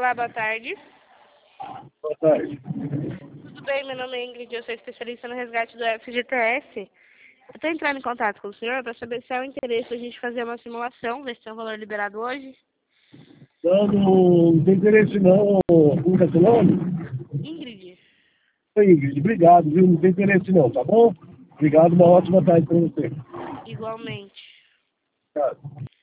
Olá, boa tarde. Boa tarde. Tudo bem? Meu nome é Ingrid, eu sou especialista no resgate do FGTS. Eu estou entrando em contato com o senhor para saber se há um interesse a gente fazer uma simulação, ver se tem um valor liberado hoje. Não tem interesse não. Como é seu nome? Ingrid, Oi, Ingrid, obrigado, viu? Não tem interesse não, tá bom? Obrigado, uma ótima tarde para você. igualmente. Obrigado.